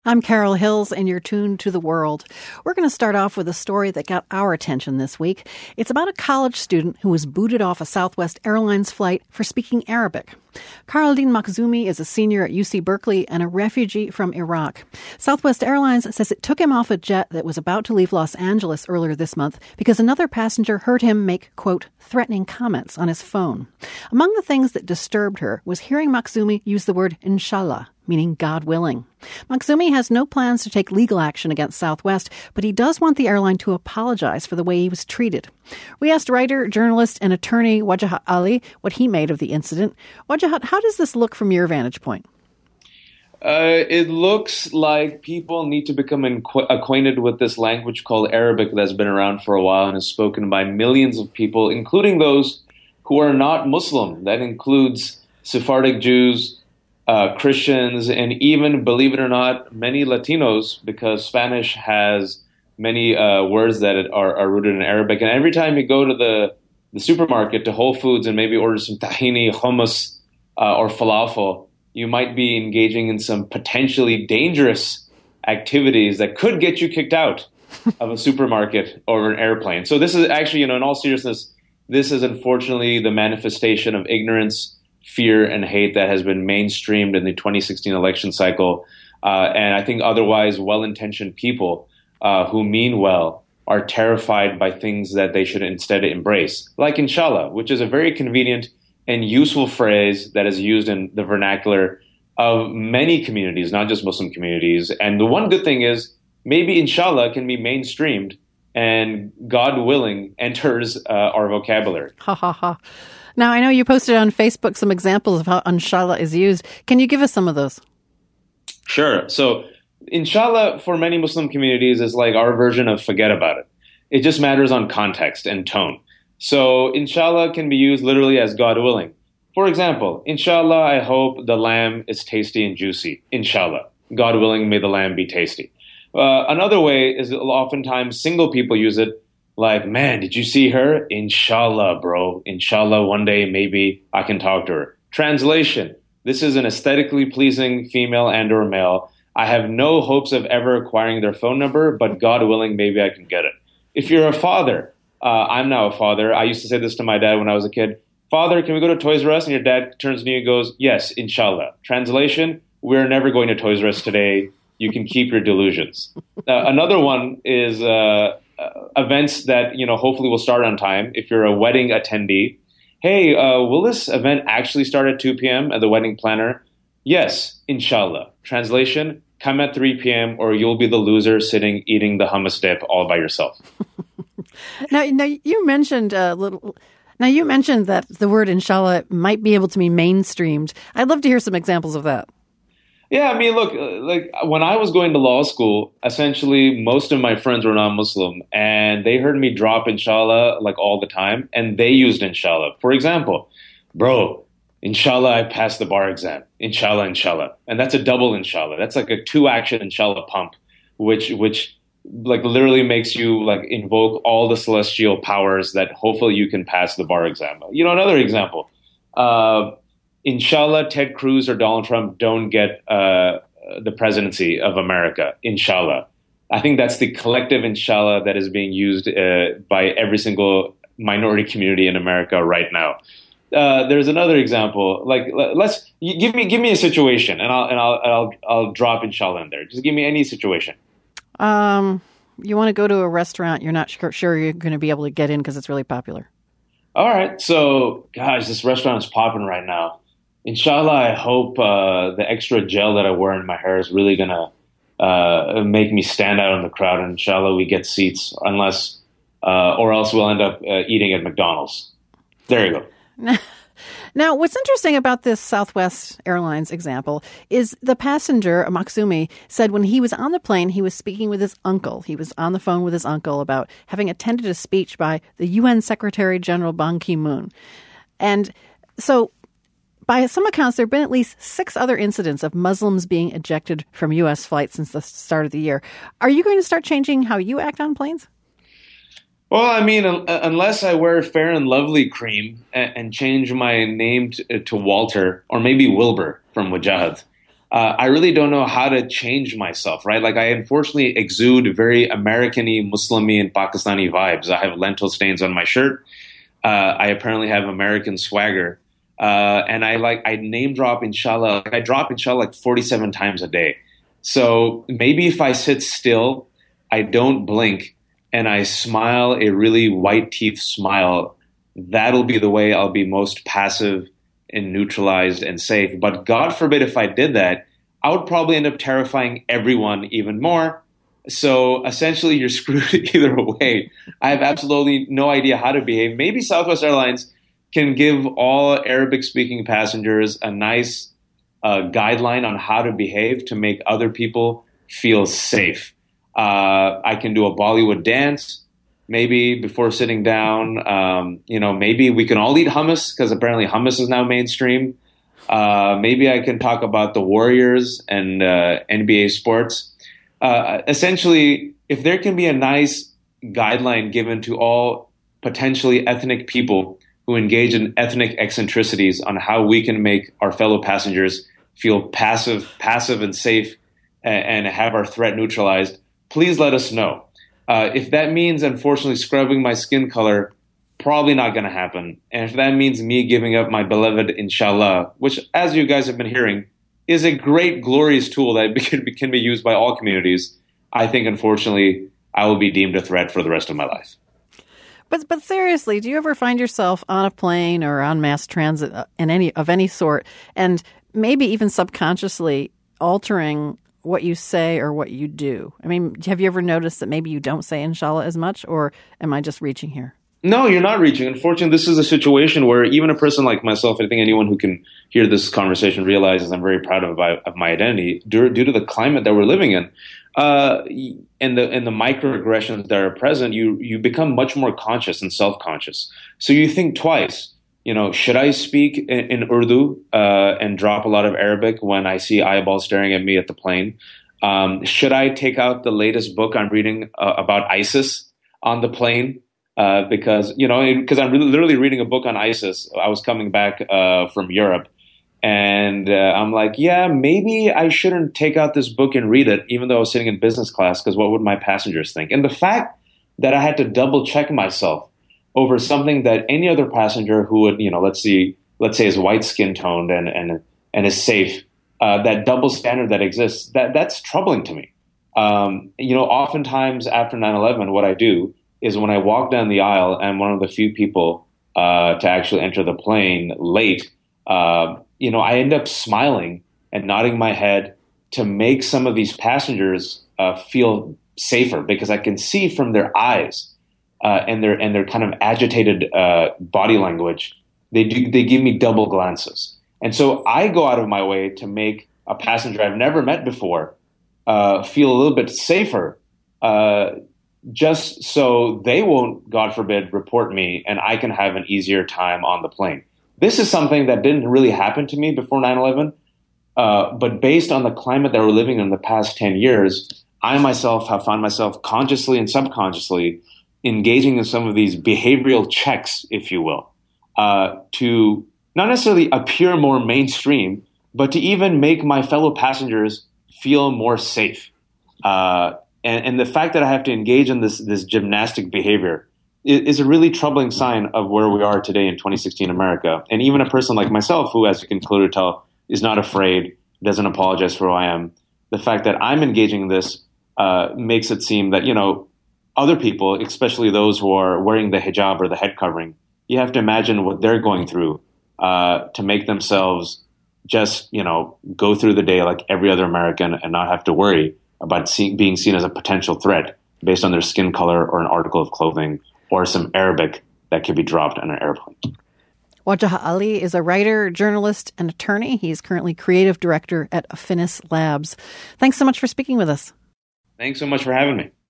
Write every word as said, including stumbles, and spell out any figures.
I'm Carol Hills, and you're tuned to The World. We're going to start off with a story that got our attention this week. It's about a college student who was booted off a Southwest Airlines flight for speaking Arabic. Karaldine Makhzoumi is a senior at U C Berkeley and a refugee from Iraq. Southwest Airlines says it took him off a jet that was about to leave Los Angeles earlier this month because another passenger heard him make, quote, threatening comments on his phone. Among the things that disturbed her was hearing Makhzoumi use the word inshallah, meaning God willing. Makhzoumi has no plans to take legal action against Southwest, but he does want the airline to apologize for the way he was treated. We asked writer, journalist, and attorney Wajahat Ali what he made of the incident. Wajahat, how does this look from your vantage point? Uh, it looks like people need to become inqu- acquainted with this language called Arabic that's been around for a while and is spoken by millions of people, including those who are not Muslim. That includes Sephardic Jews, Uh, Christians, and even, believe it or not, many Latinos, because Spanish has many uh, words that are, are rooted in Arabic. And every time you go to the, the supermarket, to Whole Foods, and maybe order some tahini, hummus, uh, or falafel, you might be engaging in some potentially dangerous activities that could get you kicked out of a supermarket or an airplane. So this is actually, you know, in all seriousness, this is unfortunately the manifestation of ignorance, fear, and hate that has been mainstreamed in the twenty sixteen election cycle. Uh, and I think otherwise well-intentioned people uh, who mean well are terrified by things that they should instead embrace, like inshallah, which is a very convenient and useful phrase that is used in the vernacular of many communities, not just Muslim communities. And the one good thing is maybe inshallah can be mainstreamed and God willing enters uh, our vocabulary. Ha ha ha. Now, I know you posted on Facebook some examples of how inshallah is used. Can you give us some of those? Sure. So inshallah for many Muslim communities is like our version of forget about it. It just matters on context and tone. So inshallah can be used literally as God willing. For example, inshallah, I hope the lamb is tasty and juicy. Inshallah. God willing, may the lamb be tasty. Uh, another way is oftentimes single people use it. Like, man, did you see her? Inshallah, bro. Inshallah, one day maybe I can talk to her. Translation. This is an aesthetically pleasing female and or male. I have no hopes of ever acquiring their phone number, but God willing, maybe I can get it. If you're a father, uh, I'm now a father. I used to say this to my dad when I was a kid. Father, can we go to Toys R Us? And your dad turns to me and goes, yes, inshallah. Translation. We're never going to Toys R Us today. You can keep your delusions. Uh, another one is... Uh, Uh, events that, you know, hopefully will start on time. If you're a wedding attendee, hey, uh, will this event actually start at two p.m. at the wedding planner? Yes, inshallah. Translation, come at three p.m. or you'll be the loser sitting eating the hummus dip all by yourself. now, now, you mentioned a little... Now, you mentioned that the word inshallah might be able to be mainstreamed. I'd love to hear some examples of that. Yeah, I mean, look, like when I was going to law school, essentially most of my friends were non-Muslim and they heard me drop inshallah like all the time and they used inshallah. For example, bro, inshallah, I passed the bar exam. Inshallah, inshallah. And that's a double inshallah. That's like a two action inshallah pump, which, which like literally makes you like invoke all the celestial powers that hopefully you can pass the bar exam. You know, another example, uh, inshallah, Ted Cruz or Donald Trump don't get uh, the presidency of America. Inshallah. I think that's the collective inshallah that is being used uh, by every single minority community in America right now. Uh, there's another example. Like, let's give me give me a situation, and I'll and I'll I'll, I'll drop inshallah in there. Just give me any situation. Um, you want to go to a restaurant? You're not sure, sure you're going to be able to get in because it's really popular. All right. So, gosh, this restaurant is popping right now. Inshallah, I hope uh, the extra gel that I wear in my hair is really going to uh, make me stand out in the crowd. And inshallah, we get seats unless uh, or else we'll end up uh, eating at McDonald's. There you go. Now, what's interesting about this Southwest Airlines example is the passenger, Makhzoumi, said when he was on the plane, he was speaking with his uncle. He was on the phone with his uncle about having attended a speech by the U N Secretary General Ban Ki-moon. And so... by some accounts, there have been at least six other incidents of Muslims being ejected from U S flights since the start of the year. Are you going to start changing how you act on planes? Well, I mean, uh, unless I wear Fair and Lovely cream and, and change my name to, to Walter or maybe Wilbur from Wajahat, uh, I really don't know how to change myself, right? Like I unfortunately exude very American-y, Muslim-y, and Pakistani vibes. I have lentil stains on my shirt. Uh, I apparently have American swagger. Uh, and I like, I name drop inshallah. I drop inshallah like forty-seven times a day. So maybe if I sit still, I don't blink, and I smile a really white teeth smile, that'll be the way I'll be most passive and neutralized and safe. But God forbid if I did that, I would probably end up terrifying everyone even more. So essentially you're screwed either way. I have absolutely no idea how to behave. Maybe Southwest Airlines can give all Arabic-speaking passengers a nice uh, guideline on how to behave to make other people feel safe. Uh, I can do a Bollywood dance, maybe before sitting down. Um, you know, maybe we can all eat hummus because apparently hummus is now mainstream. Uh, maybe I can talk about the Warriors and uh, N B A sports. Uh, essentially, if there can be a nice guideline given to all potentially ethnic people who engage in ethnic eccentricities on how we can make our fellow passengers feel passive, passive and safe, and, and have our threat neutralized, please let us know. Uh, if that means, unfortunately, scrubbing my skin color, probably not going to happen. And if that means me giving up my beloved inshallah, which, as you guys have been hearing, is a great, glorious tool that can be, can be used by all communities, I think, unfortunately, I will be deemed a threat for the rest of my life. But but seriously, do you ever find yourself on a plane or on mass transit in any of any sort, and maybe even subconsciously altering what you say or what you do? I mean, have you ever noticed that maybe you don't say inshallah as much, or am I just reaching here? No, you're not reaching. Unfortunately, this is a situation where even a person like myself, I think anyone who can hear this conversation realizes I'm very proud of my, of my identity due, due to the climate that we're living in. Uh, and the and the microaggressions that are present, you you become much more conscious and self-conscious. So you think twice. You know, should I speak in, in Urdu uh, and drop a lot of Arabic when I see eyeballs staring at me at the plane? Um, should I take out the latest book I'm reading uh, about ISIS on the plane? Uh, because, you know, because I'm really, literally reading a book on ISIS. I was coming back uh, from Europe. And uh, I'm like, yeah, maybe I shouldn't take out this book and read it, even though I was sitting in business class, because what would my passengers think? And the fact that I had to double check myself over something that any other passenger who would, you know, let's see, let's say is white skin toned and and and is safe, uh, that double standard that exists, that that's troubling to me. Um, you know, oftentimes after nine eleven, what I do is when I walk down the aisle and one of the few people uh, to actually enter the plane late, uh, you know, I end up smiling and nodding my head to make some of these passengers uh, feel safer, because I can see from their eyes uh, and their and their kind of agitated uh, body language, they do they give me double glances, and so I go out of my way to make a passenger I've never met before uh, feel a little bit safer, uh, just so they won't, God forbid, report me, and I can have an easier time on the plane. This is something that didn't really happen to me before nine eleven, uh, but based on the climate that we're living in the past ten years, I myself have found myself consciously and subconsciously engaging in some of these behavioral checks, if you will, uh, to not necessarily appear more mainstream, but to even make my fellow passengers feel more safe. Uh, and, and the fact that I have to engage in this, this gymnastic behavior is a really troubling sign of where we are today in twenty sixteen America. And even a person like myself, who, as you can clearly tell, is not afraid, doesn't apologize for who I am, the fact that I'm engaging in this uh, makes it seem that, you know, other people, especially those who are wearing the hijab or the head covering, you have to imagine what they're going through uh, to make themselves just, you know, go through the day like every other American and not have to worry about see- being seen as a potential threat based on their skin color or an article of clothing or some Arabic that could be dropped on an airplane. Wajah Ali is a writer, journalist, and attorney. He is currently creative director at Affinis Labs. Thanks so much for speaking with us. Thanks so much for having me.